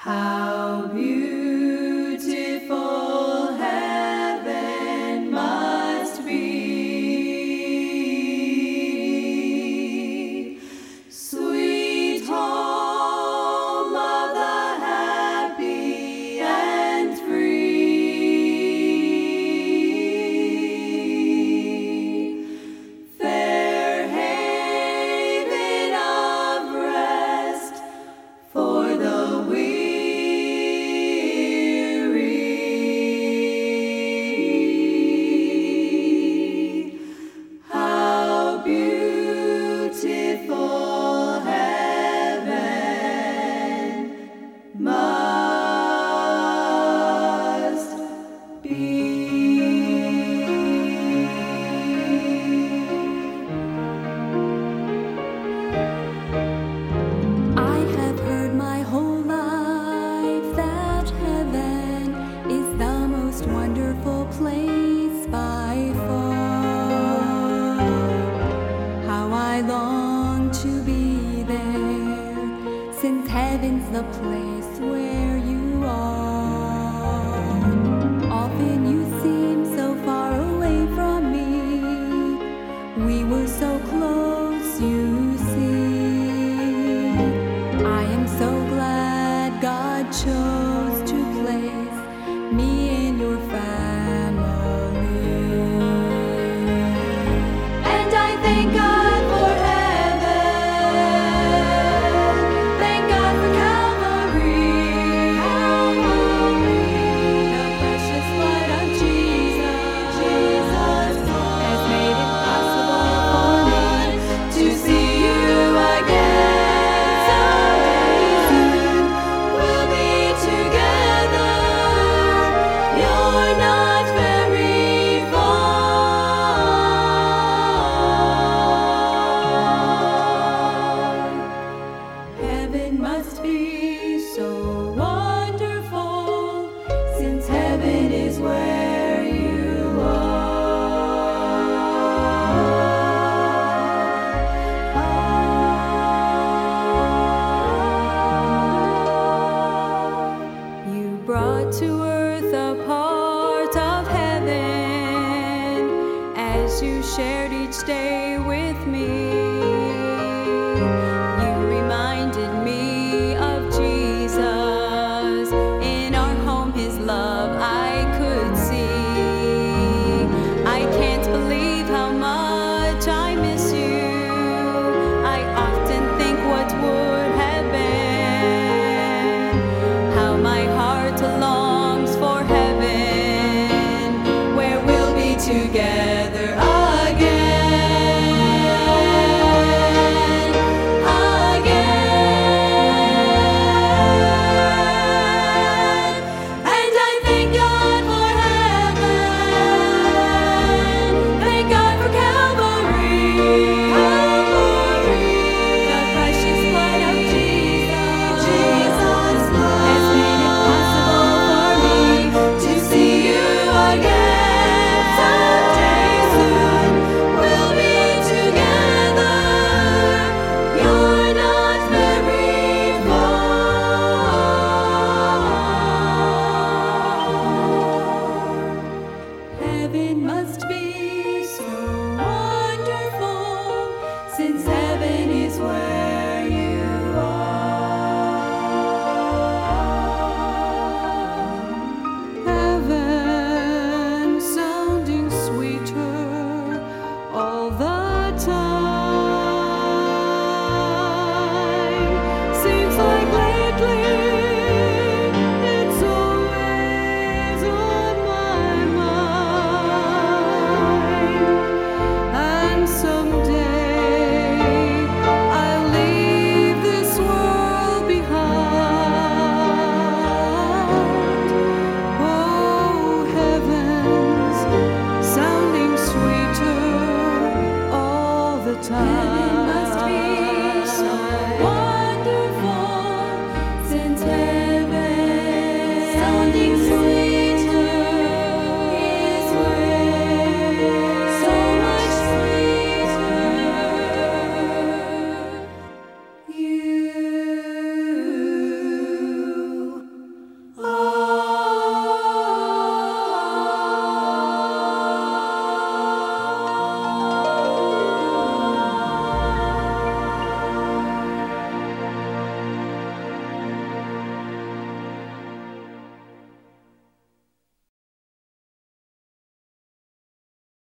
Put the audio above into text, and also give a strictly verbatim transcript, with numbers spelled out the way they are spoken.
How beautiful heaven must be, sweet home of the happy and free, fair haven of rest for the weary. Wonderful place by far. How I long to be there, since heaven's the place where you are. Often you seem so far away from me. We were so close, you see. I am so glad God chose to place me in your family, and I thank God for heaven, thank God for Calvary, Calvary. The precious blood of Jesus, Jesus has made it possible for me to see you again. Someday soon we'll be together. You're not very far. Heaven must be so wonderful, since heaven is where you are. You brought to earth a part of heaven as you shared each day with me. You reminded me of Jesus. In our home, his love I could see. I can't believe how much I miss you. I often think what would have been, how my heart longs for heaven, where we'll be together again, again. And I thank God for heaven, thank God for Calvary, Calvary. The precious blood of Jesus, Jesus has made it possible for me to see you again. Someday soon we'll be together. You're not very far. Heaven must be so wonderful, since heaven is where you are. Heaven sounding sweeter all the time. Seems like lately it's always on my mind. And someday I'll leave this world behind. Oh, heavens sounding sweeter all the time. Heaven must be so wonderful, since heaven